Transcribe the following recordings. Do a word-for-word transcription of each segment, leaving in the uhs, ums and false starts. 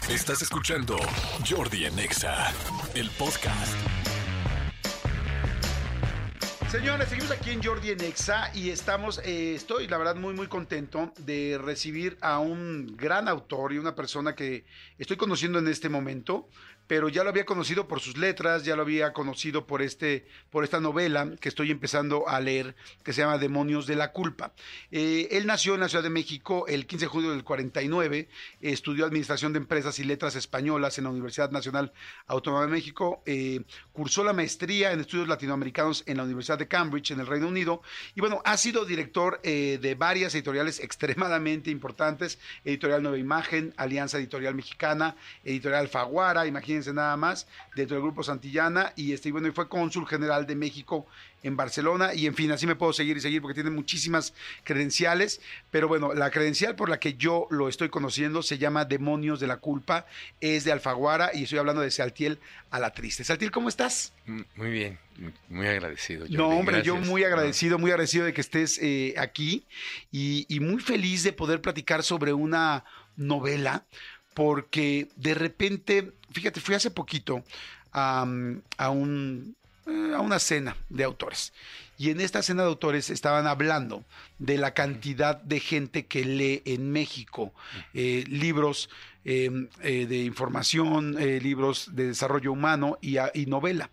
Estás escuchando Jordi en Exa, el podcast. Señores, seguimos aquí en Jordi en Exa y estamos, eh, estoy la verdad muy muy contento de recibir a un gran autor y una persona que estoy conociendo en este momento, pero ya lo había conocido por sus letras, ya lo había conocido por este, por esta novela que estoy empezando a leer, que se llama Demonios de la Culpa. Eh, él nació en la Ciudad de México el quince de julio del cuarenta y nueve, eh, estudió Administración de Empresas y Letras Españolas en la Universidad Nacional Autónoma de México, eh, cursó la maestría en Estudios Latinoamericanos en la Universidad de Cambridge, en el Reino Unido, y bueno, ha sido director eh, de varias editoriales extremadamente importantes, Editorial Nueva Imagen, Alianza Editorial Mexicana, Editorial Alfaguara, imagínense nada más, dentro del Grupo Santillana, y este, bueno, y fue cónsul general de México en Barcelona, y en fin, así me puedo seguir y seguir porque tiene muchísimas credenciales, pero bueno, la credencial por la que yo lo estoy conociendo se llama Demonios de la Culpa, es de Alfaguara, y estoy hablando de Saltiel a la Triste. Saltiel, ¿cómo estás? Muy bien, muy agradecido. Jordi. No, hombre, Gracias. yo muy agradecido, muy agradecido de que estés eh, aquí, y, y muy feliz de poder platicar sobre una novela, porque de repente, fíjate, fui hace poquito a, a, un, a una cena de autores. Y en esta cena de autores estaban hablando de la cantidad de gente que lee en México eh, libros eh, eh, de información, eh, libros de desarrollo humano y, y novela.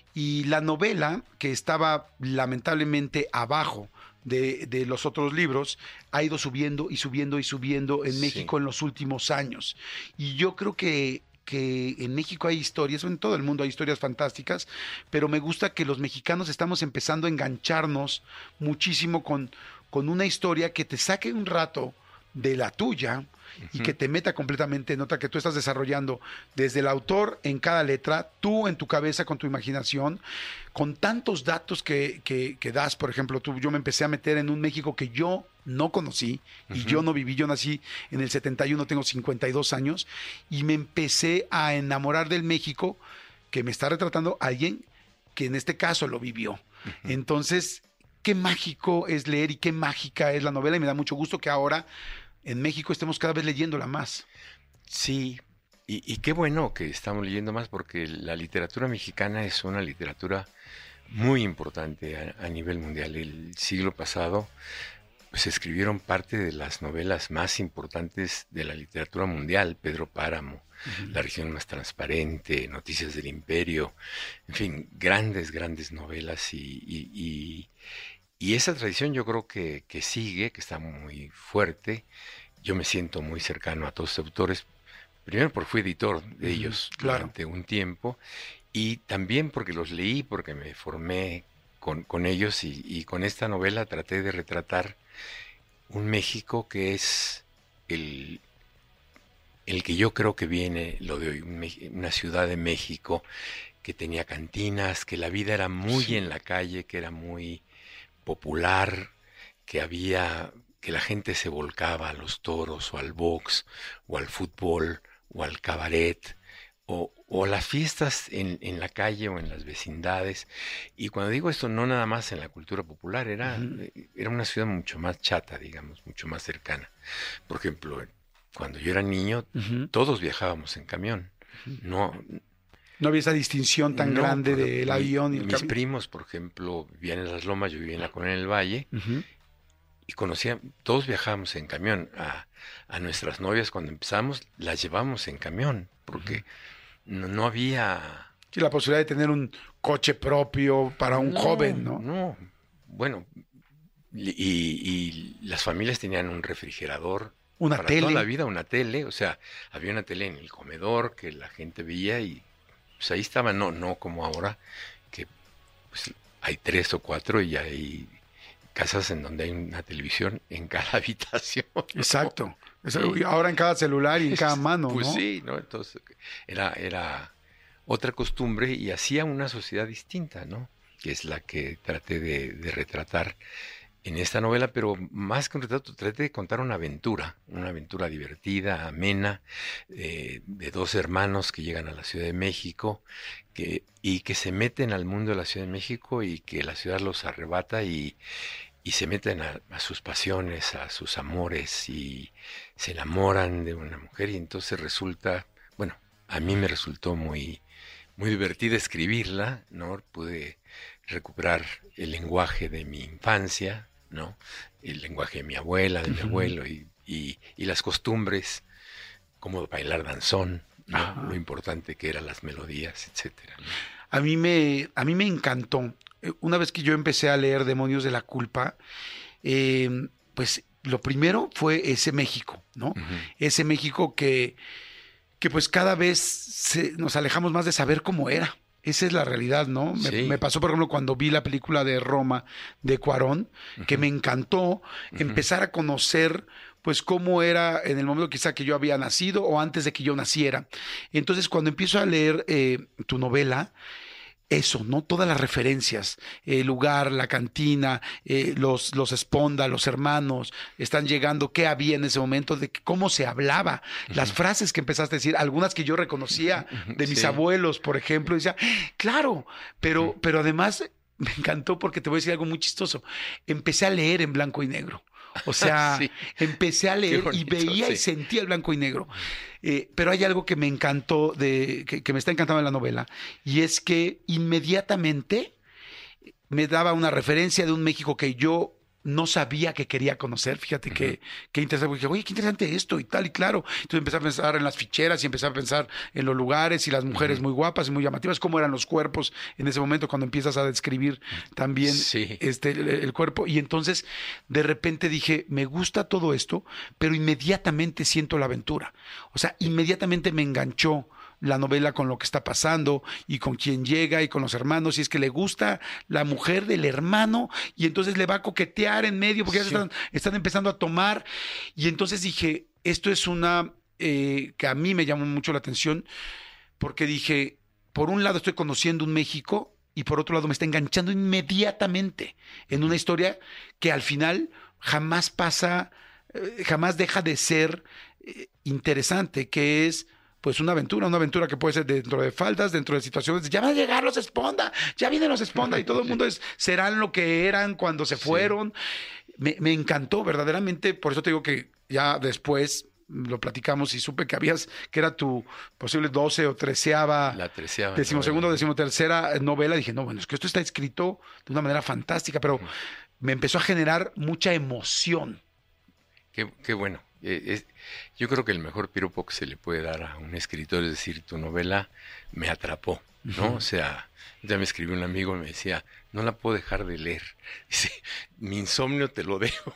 Y la novela, que estaba lamentablemente abajo De, de los otros libros, ha ido subiendo y subiendo y subiendo en México, sí, en los últimos años. Y yo creo que, que en México hay historias, en todo el mundo hay historias fantásticas, pero me gusta que los mexicanos estamos empezando a engancharnos muchísimo con, con una historia que te saque un rato de la tuya y que te meta completamente en otra que tú estás desarrollando desde el autor en cada letra, tú en tu cabeza con tu imaginación, con tantos datos que, que, que das. Por ejemplo, tú, yo me empecé a meter en un México que yo no conocí y uh-huh. yo no viví. Yo nací en el setenta y uno, tengo cincuenta y dos años, y me empecé a enamorar del México que me está retratando alguien que en este caso lo vivió. Uh-huh. Entonces, qué mágico es leer y qué mágica es la novela, y me da mucho gusto que ahora en México estemos cada vez leyéndola más. Sí, y, y qué bueno que estamos leyendo más, porque la literatura mexicana es una literatura muy importante a, a nivel mundial. El siglo pasado pues, se escribieron parte de las novelas más importantes de la literatura mundial: Pedro Páramo, uh-huh. La región más transparente, Noticias del Imperio, en fin, grandes, grandes novelas, y... y, y Y esa tradición yo creo que, que sigue, que está muy fuerte. Yo me siento muy cercano a todos los autores, primero porque fui editor de ellos mm, claro. durante un tiempo, y también porque los leí, porque me formé con, con ellos, y, y con esta novela traté de retratar un México que es el, el que yo creo que viene lo de hoy, una ciudad de México que tenía cantinas, que la vida era muy sí. en la calle, que era muy popular, que había, que la gente se volcaba a los toros o al box o al fútbol o al cabaret o, o a las fiestas en, en la calle o en las vecindades. Y cuando digo esto, no nada más en la cultura popular, era, uh-huh. era una ciudad mucho más chata, digamos, mucho más cercana. Por ejemplo, cuando yo era niño, uh-huh. todos viajábamos en camión. Uh-huh. No... No había esa distinción tan no, grande del avión. Y el mis cam... primos, por ejemplo, vivían en Las Lomas, yo vivía en la Colonia del Valle, uh-huh. y conocían, todos viajábamos en camión. A, a nuestras novias, cuando empezamos, las llevamos en camión, porque uh-huh. no, no había... Sí, la posibilidad de tener un coche propio para un no, joven, ¿no? No, bueno, y, y las familias tenían un refrigerador. Una para tele. Toda la vida, una tele, o sea, había una tele en el comedor que la gente veía y... pues ahí estaba, no, no como ahora, que pues, hay tres o cuatro y hay casas en donde hay una televisión en cada habitación, ¿no? Exacto. Sí. Ahora en cada celular y en cada mano, pues ¿no? sí, ¿no? Entonces era, era otra costumbre y hacía una sociedad distinta, ¿no? Que es la que traté de, de retratar en esta novela, pero más que un retrato, traté de contar una aventura, una aventura divertida, amena, eh, de dos hermanos que llegan a la Ciudad de México que, y que se meten al mundo de la Ciudad de México y que la ciudad los arrebata y, y se meten a, a sus pasiones, a sus amores, y se enamoran de una mujer, y entonces resulta a mí me resultó muy, muy divertida escribirla, ¿no? Pude recuperar el lenguaje de mi infancia, ¿no? El lenguaje de mi abuela, de mi Ujú. abuelo y, y, y las costumbres, como bailar danzón, ¿no? Ajá. Lo importante que eran las melodías, etcétera, ¿no? A mí me, a mí me encantó. Eh, Una vez que yo empecé a leer Demonios de la Culpa, eh, pues lo primero fue ese México, ¿no? Ujú. Ese México que, que pues cada vez se- nos alejamos más de saber cómo era. Esa es la realidad, ¿no? Me, Sí. me pasó, por ejemplo, cuando vi la película de Roma de Cuarón, que Ujú. me encantó empezar a conocer, pues, cómo era en el momento quizá que yo había nacido o antes de que yo naciera. Entonces, cuando empiezo a leer eh, tu novela, eso, ¿no? Todas las referencias, el lugar, la cantina, eh, los, los Esponda, los hermanos, están llegando, qué había en ese momento, de que- cómo se hablaba, las frases que empezaste a decir, algunas que yo reconocía de mis Sí. abuelos, por ejemplo, y decía, claro, pero, Ujú. pero además me encantó porque te voy a decir algo muy chistoso. Empecé a leer en blanco y negro. O sea, Sí. empecé a leer y bonito, veía y sí. sentía el blanco y negro. Eh, pero hay algo que me encantó, de, que, que me está encantando en la novela, y es que inmediatamente me daba una referencia de un México que yo no sabía que quería conocer. Fíjate que, Ujú. qué interesante. Porque dije, oye, qué interesante esto y tal, y claro. Entonces empecé a pensar en las ficheras y empecé a pensar en los lugares y las mujeres Ujú. muy guapas y muy llamativas, cómo eran los cuerpos en ese momento cuando empiezas a describir también Sí. este, el, el cuerpo. Y entonces de repente dije, me gusta todo esto, pero inmediatamente siento la aventura. O sea, inmediatamente me enganchó la novela con lo que está pasando y con quién llega y con los hermanos, y es que le gusta la mujer del hermano y entonces le va a coquetear en medio porque ya se Sí. están, están empezando a tomar. Y entonces dije, esto es una eh, que a mí me llamó mucho la atención porque dije, por un lado estoy conociendo un México y por otro lado me está enganchando inmediatamente en una historia que al final jamás pasa, eh, jamás deja de ser eh, interesante, que es pues una aventura, una aventura que puede ser dentro de faldas, dentro de situaciones, de, ya van a llegar los Esponda, ya vienen los Esponda y todo el mundo es, serán lo que eran cuando se Sí. fueron. Me, me encantó verdaderamente, por eso te digo que ya después lo platicamos y supe que habías, que era tu posible doce o treceava, La treceava decimosegunda o novela. decimotercera novela. Dije, no, bueno, es que esto está escrito de una manera fantástica, pero Ujú. me empezó a generar mucha emoción. Qué, qué bueno. Eh, es- yo creo que el mejor piropo que se le puede dar a un escritor es decir, tu novela me atrapó, ¿no? Ujú. O sea, ya me escribió un amigo y me decía, no la puedo dejar de leer. Dice, mi insomnio te lo dejo.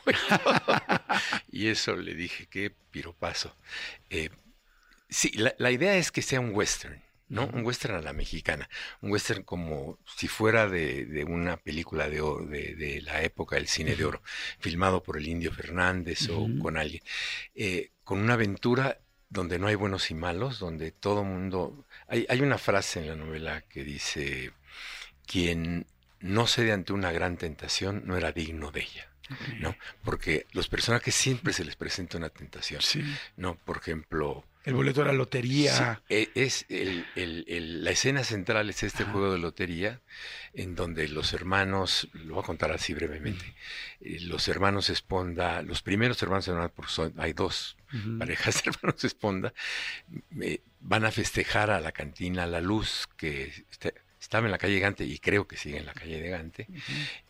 Y eso le dije, qué piropazo. Eh, sí, la, la idea es que sea un western, ¿no? Ujú. Un western a la mexicana. Un western como si fuera de, de una película de, oro- de, de la época del cine de Ujú. oro, filmado por el Indio Fernández o Ujú. con alguien. Eh, con una aventura donde no hay buenos y malos, donde todo mundo... Hay, hay una frase en la novela que dice, quien no cede ante una gran tentación no era digno de ella, ¿no? Porque los personajes siempre se les presenta una tentación, Sí. ¿no? Por ejemplo... El boleto de la lotería. Sí, e- es el, el- el- la escena central es este Ajá. juego de lotería en donde los hermanos, lo voy a contar así brevemente, eh, los hermanos Esponda, los primeros hermanos Esponda, porque son- hay dos Ujú. parejas de hermanos Esponda, eh, van a festejar a la cantina La Luz, que está- estaba en la calle Gante y creo que sigue en la calle de Gante, Ujú.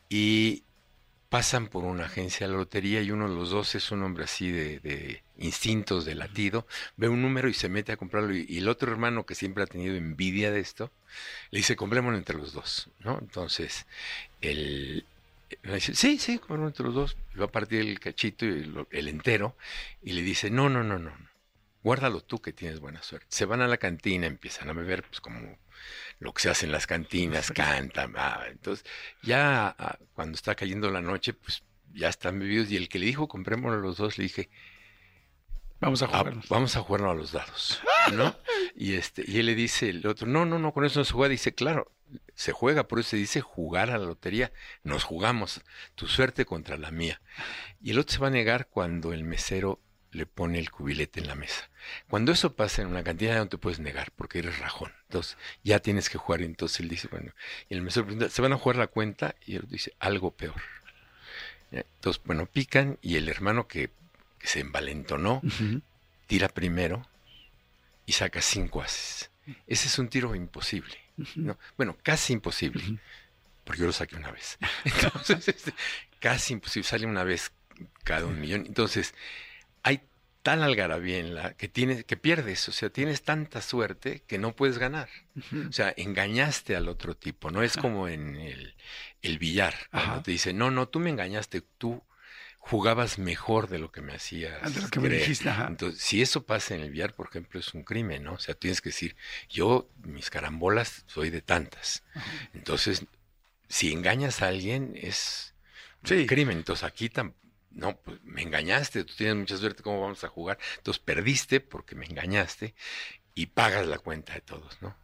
y pasan por una agencia de la lotería y uno de los dos es un hombre así de, de instintos, de latido, ve un número y se mete a comprarlo y, y el otro hermano que siempre ha tenido envidia de esto, le dice, comprémoslo entre los dos, ¿no? Entonces, el, le dice, sí, sí, comprémoslo entre los dos, y va a partir el cachito, y lo- el entero, y le dice, no, no, no, no, no, guárdalo tú que tienes buena suerte. Se van a la cantina, empiezan a beber, pues como lo que se hace en las cantinas, cantan, ah, entonces ya ah, cuando está cayendo la noche, pues ya están bebidos y el que le dijo comprémoslo los dos, le dije, Vamos a "Ah, jugarnos. vamos a jugarnos a los dados, ¿no? Y este, y él le dice el otro, no, no, no, con eso no se juega, dice, claro, se juega, por eso se dice jugar a la lotería, nos jugamos, tu suerte contra la mía. Y el otro se va a negar cuando el mesero le pone el cubilete en la mesa. Cuando eso pasa en una cantina no te puedes negar porque eres rajón. Entonces ya tienes que jugar. Y entonces él dice, bueno, y el mesero pregunta, ¿se van a jugar la cuenta? Y él dice, algo peor. Entonces, bueno, pican y el hermano que, que se envalentonó Ujú. tira primero y sacas cinco ases. Ese es un tiro imposible, ¿no? Bueno, casi imposible, uh-huh. porque yo lo saqué una vez. Entonces, este, casi imposible, sale una vez cada un millón. Entonces, hay tal algarabía en la que tienes, que pierdes, o sea, tienes tanta suerte que no puedes ganar. Uh-huh. O sea, engañaste al otro tipo, no es como en el, el billar, cuando uh-huh. te dicen, no, no, tú me engañaste, tú jugabas mejor de lo que me hacías de lo que creer. Me dijiste, ajá. Entonces, si eso pasa en el billar, por ejemplo, es un crimen, ¿no? O sea, tienes que decir, yo, mis carambolas, soy de tantas. Uh-huh. Entonces, si engañas a alguien, es sí. un crimen. Entonces, aquí tampoco. No, pues me engañaste, tú tienes mucha suerte, ¿cómo vamos a jugar? Entonces perdiste porque me engañaste y pagas la cuenta de todos, ¿no?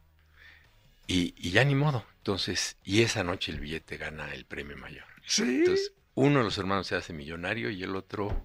Y, y ya ni modo. Entonces, y esa noche el billete gana el premio mayor. Sí. Entonces, uno de los hermanos se hace millonario y el otro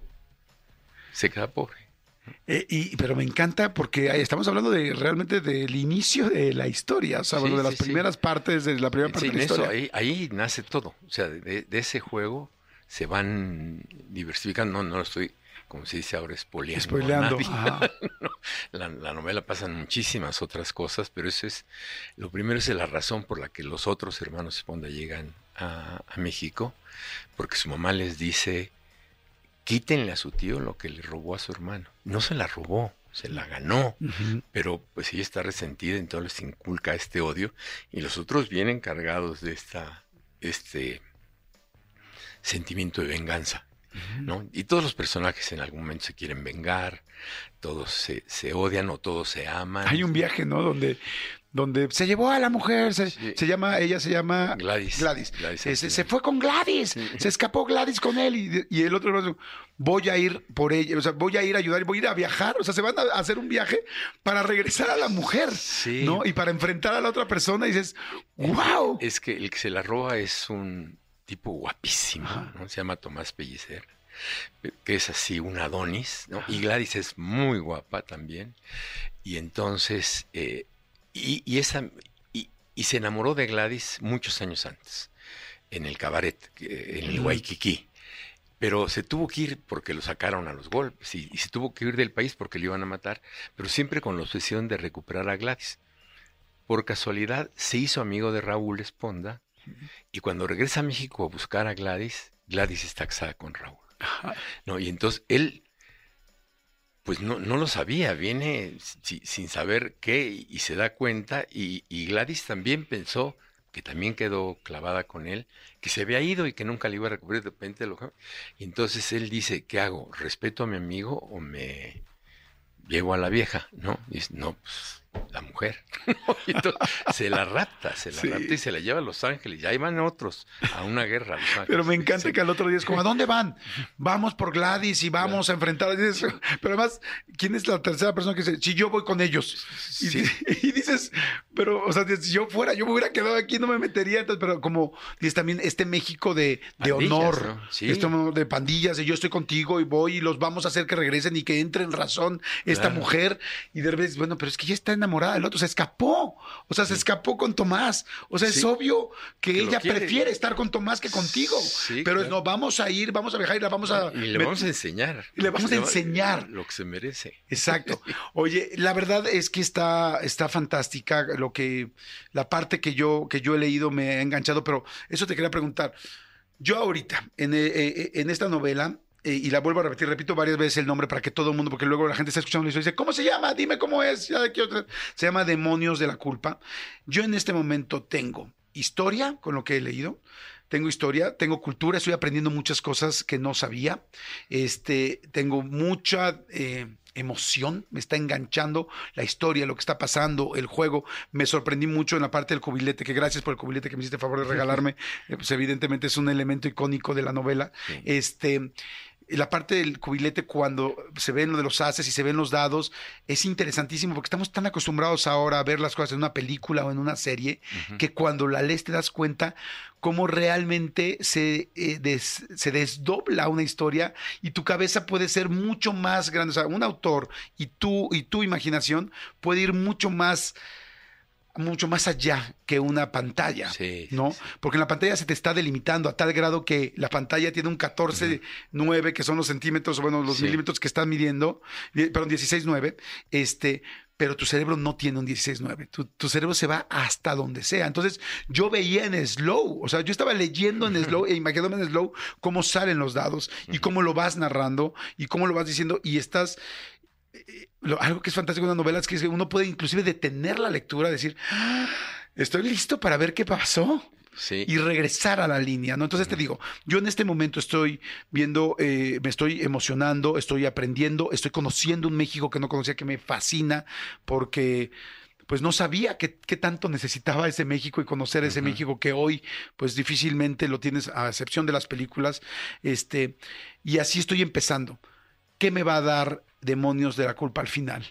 se queda pobre. Eh, y, pero me encanta porque estamos hablando de realmente del inicio de la historia, o sea, sí, bueno, de las sí, primeras sí. partes, de la primera parte sí, de la eso, historia. Ahí, ahí nace todo, o sea, de, de ese juego se van diversificando, no, no lo estoy, como se dice ahora, espoleando. Espoleando. no, la, la novela pasan muchísimas otras cosas, pero eso es, lo primero es la razón por la que los otros hermanos Esponda llegan a, a México, porque su mamá les dice, quítenle a su tío lo que le robó a su hermano. No se la robó, se la ganó, uh-huh. pero pues ella está resentida, entonces les inculca este odio, y los otros vienen cargados de esta, este... sentimiento de venganza, ¿no? Y todos los personajes en algún momento se quieren vengar, todos se, se odian o todos se aman. Hay un viaje, ¿no? Donde, donde se llevó a la mujer, se, sí. se llama, ella se llama Gladys. Gladys. Gladys se, se, se fue con Gladys, sí. se escapó Gladys con él y, y el otro, voy a ir por ella, o sea, voy a ir a ayudar, voy a ir a viajar, o sea, se van a hacer un viaje para regresar a la mujer, sí. ¿no? Y para enfrentar a la otra persona y dices, wow. Es que el que se la roba es un tipo guapísimo, ¿no? Se llama Tomás Pellicer, que es así un Adonis, ¿no? Y Gladys es muy guapa también, y entonces, eh, y, y, esa, y, y se enamoró de Gladys muchos años antes, en el cabaret, en el Waikiki, pero se tuvo que ir porque lo sacaron a los golpes, y, y se tuvo que ir del país porque le iban a matar, pero siempre con la obsesión de recuperar a Gladys. Por casualidad, se hizo amigo de Raúl Esponda, y cuando regresa a México a buscar a Gladys, Gladys está casada con Raúl. No, y entonces él, pues no, no lo sabía, viene si, sin saber qué y, y se da cuenta, y, y Gladys también pensó, que también quedó clavada con él, que se había ido y que nunca le iba a recuperar, de repente lo... Y entonces él dice, ¿qué hago? ¿Respeto a mi amigo o me llevo a la vieja? ¿No? Y dice, no, pues... la mujer. Y entonces, se la rapta, se la sí. rapta y se la lleva a Los Ángeles. Ya iban otros a una guerra a Los Ángeles. Pero me encanta sí. que al otro día es como, ¿a dónde van? Vamos por Gladys y vamos claro. a enfrentar. Pero además, ¿quién es la tercera persona que dice, si yo voy con ellos? Y, sí. y dices, pero, o sea, si yo fuera, yo me hubiera quedado aquí, no me metería. Entonces, pero como, dices también este México de, de pandillas, honor, ¿no? sí. este de pandillas, de yo estoy contigo y voy y los vamos a hacer que regresen y que entre en razón esta claro. mujer. Y de repente, bueno, pero es que ya está en enamorada del otro, se escapó, o sea, se escapó con Tomás, o sea, sí. es obvio que, que ella prefiere estar con Tomás que contigo, sí, pero claro. no, vamos a ir, vamos a viajar y la vamos a... Y le vamos a enseñar. Y le vamos a enseñar. Lo que se merece. Exacto. Oye, la verdad es que está, está fantástica, lo que, la parte que yo, que yo he leído me ha enganchado, pero eso te quería preguntar, yo ahorita, en, en esta novela, Eh, y la vuelvo a repetir, repito varias veces el nombre para que todo el mundo, porque luego la gente está escuchando y dice, ¿cómo se llama? Dime cómo es. Se llama Demonios de la Culpa. Yo en este momento tengo historia, con lo que he leído, tengo historia, tengo cultura, estoy aprendiendo muchas cosas que no sabía, este, tengo mucha... Eh, emoción, me está enganchando la historia, lo que está pasando, el juego. Me sorprendí mucho en la parte del cubilete, que gracias por el cubilete que me hiciste favor de regalarme, eh, pues evidentemente es un elemento icónico de la novela. Sí. Este, la parte del cubilete, cuando se ven lo de los haces y se ven los dados, es interesantísimo porque estamos tan acostumbrados ahora a ver las cosas en una película o en una serie, uh-huh. que cuando la lees te das cuenta cómo realmente se, eh, des, se desdobla una historia y tu cabeza puede ser mucho más grande. O sea, un autor y tú y tu imaginación puede ir mucho más... mucho más allá que una pantalla, sí, ¿no? Sí, sí. Porque en la pantalla se te está delimitando a tal grado que la pantalla tiene un catorce nueve, uh-huh. que son los centímetros, bueno, los sí. milímetros que están midiendo, perdón, dieciséis nueve, este, pero tu cerebro no tiene un dieciséis nueve. Tu, tu cerebro se va hasta donde sea. Entonces, yo veía en slow, o sea, yo estaba leyendo en slow e imaginándome en slow cómo salen los dados y cómo lo vas narrando y cómo lo vas diciendo y estás... Eh, lo, algo que es fantástico en una novela es que uno puede inclusive detener la lectura, decir, ah, estoy listo para ver qué pasó. Sí. Y regresar a la línea, ¿no? Entonces te digo, yo en este momento estoy viendo, eh, me estoy emocionando, estoy aprendiendo, estoy conociendo un México que no conocía, que me fascina, porque pues no sabía qué, qué tanto necesitaba ese México y conocer ese uh-huh. México que hoy pues difícilmente lo tienes, a excepción de las películas, este, y así estoy empezando. ¿Qué me va a dar Demonios de la Culpa al final?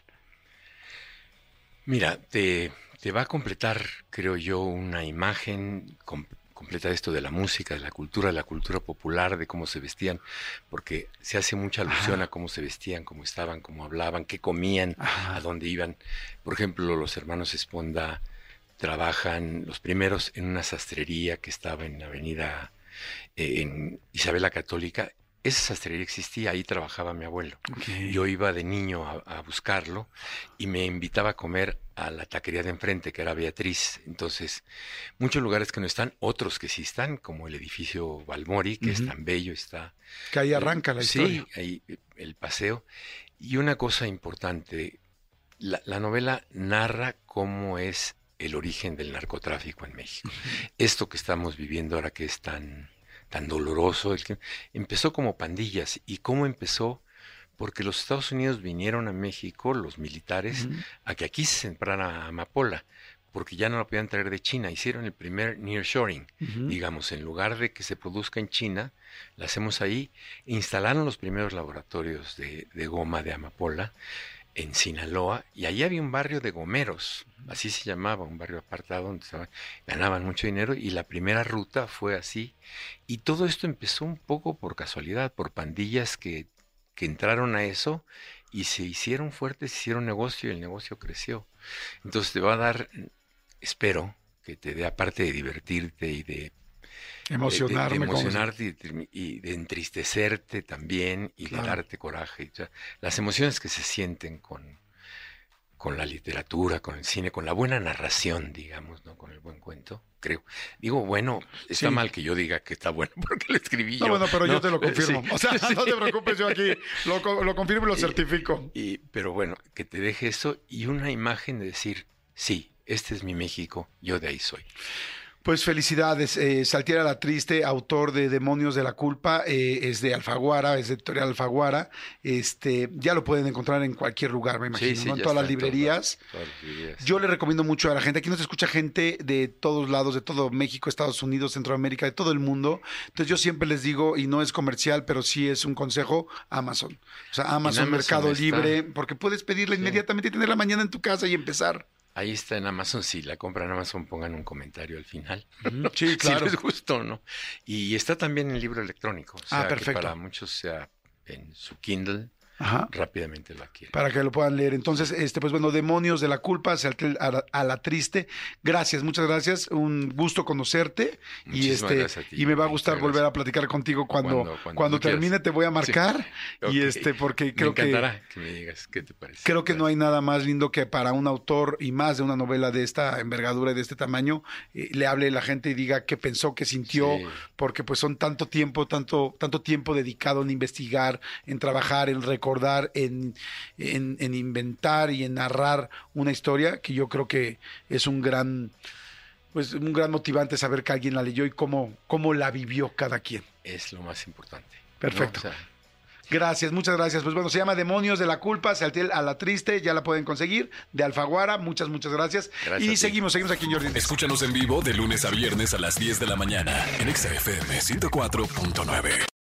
Mira, te... Te va a completar, creo yo, una imagen com- completa de esto de la música, de la cultura, de la cultura popular, de cómo se vestían, porque se hace mucha alusión Ajá. a cómo se vestían, cómo estaban, cómo hablaban, qué comían, Ajá. a dónde iban. Por ejemplo, los hermanos Esponda trabajan, los primeros, en una sastrería que estaba en la avenida eh, en Isabel la Católica. Esa sastrería existía, ahí trabajaba mi abuelo. Okay. Yo iba de niño a, a buscarlo y me invitaba a comer a la taquería de enfrente, que era Beatriz. Entonces, muchos lugares que no están, otros que sí están, como el edificio Balmori, que uh-huh. es tan bello, está... Que ahí arranca la historia. Sí, ahí el paseo. Y una cosa importante, la, la novela narra cómo es el origen del narcotráfico en México. Uh-huh. Esto que estamos viviendo ahora que es tan... tan doloroso, el que empezó como pandillas. ¿Y cómo empezó? Porque los Estados Unidos vinieron a México, los militares, uh-huh. a que aquí se sembrara amapola, porque ya no la podían traer de China. Hicieron el primer nearshoring, uh-huh. digamos, en lugar de que se produzca en China, la hacemos ahí. Instalaron los primeros laboratorios de, de goma de amapola en Sinaloa, y allí había un barrio de gomeros, así se llamaba, un barrio apartado donde estaban, ganaban mucho dinero, y la primera ruta fue así. Y todo esto empezó un poco por casualidad, por pandillas que, que entraron a eso y se hicieron fuertes, hicieron negocio y el negocio creció. Entonces te va a dar, espero, que te dé, aparte de divertirte y de emocionarme, de, de, de emocionarte y de, y de entristecerte también y claro. de darte coraje. O sea, las emociones que se sienten con, con la literatura, con el cine, con la buena narración, digamos, ¿no? Con el buen cuento, creo. Digo, bueno, está sí. mal que yo diga que está bueno porque lo escribí no, yo. Bueno, pero no, yo te lo confirmo. Sí, o sea, sí. no te preocupes, yo aquí lo, lo confirmo y lo certifico. Y, y, pero bueno, que te deje eso y una imagen de decir, sí, este es mi México, yo de ahí soy. Pues felicidades, eh, Saltiel Alatriste, autor de Demonios de la Culpa, eh, es de Alfaguara, es de Editorial Alfaguara, este, ya lo pueden encontrar en cualquier lugar, me imagino, sí, sí, ¿no? En todas las librerías. Todas las librerías. Yo le recomiendo mucho a la gente, aquí nos escucha gente de todos lados, de todo México, Estados Unidos, Centroamérica, de todo el mundo, entonces yo siempre les digo, y no es comercial, pero sí es un consejo, Amazon, o sea, Amazon, Amazon Mercado está... Libre, porque puedes pedirla sí. inmediatamente y tenerla mañana en tu casa y empezar. Ahí está en Amazon, si la compran en Amazon, pongan un comentario al final. Sí, claro. Si les gustó, ¿no? Y está también en libro electrónico. O sea, ah, perfecto. Que para muchos sea en su Kindle, Ajá. rápidamente lo adquieren. Para que lo puedan leer. Entonces, este, pues bueno, Demonios de la Culpa, Saltiel Alatriste. Gracias, muchas gracias. Un gusto conocerte. Muchísimas y este gracias a ti. Y me va a gustar volver gracias. a platicar contigo cuando, cuando, cuando, cuando termine, quieras. Te voy a marcar. Sí. Okay. Y este, porque creo que. Me encantará que, que me digas qué te parece. Creo que gracias. No hay nada más lindo que para un autor y más de una novela de esta envergadura y de este tamaño, eh, le hable a la gente y diga qué pensó, qué sintió, sí. porque pues son tanto tiempo, tanto, tanto tiempo dedicado en investigar, en trabajar, en recordar, en En, en inventar y en narrar una historia que yo creo que es un gran pues un gran motivante saber que alguien la leyó y cómo, cómo la vivió cada quien. Es lo más importante. Perfecto. ¿No? O sea, gracias, muchas gracias. Pues bueno, se llama Demonios de la Culpa, Saltiel Alatriste, ya la pueden conseguir, de Alfaguara. Muchas, muchas gracias. Gracias y seguimos, seguimos aquí en Jordi. Escúchanos en vivo de lunes a viernes a las diez de la mañana en X F M ciento cuatro punto nueve.